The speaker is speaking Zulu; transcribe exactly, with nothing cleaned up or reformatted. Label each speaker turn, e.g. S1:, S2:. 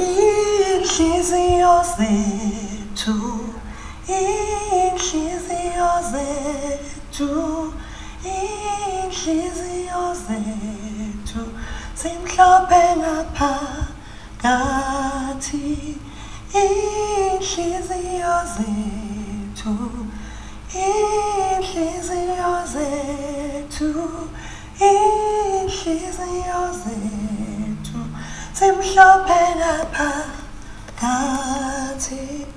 S1: inhliziyo zethu, inhliziyo zethu, inhliziyo zethu zimhlophe ngaphakathi, inhliziyo zethu, inhliziyo zethu, inhliziyo zethu zimhlophe ngaphakathi.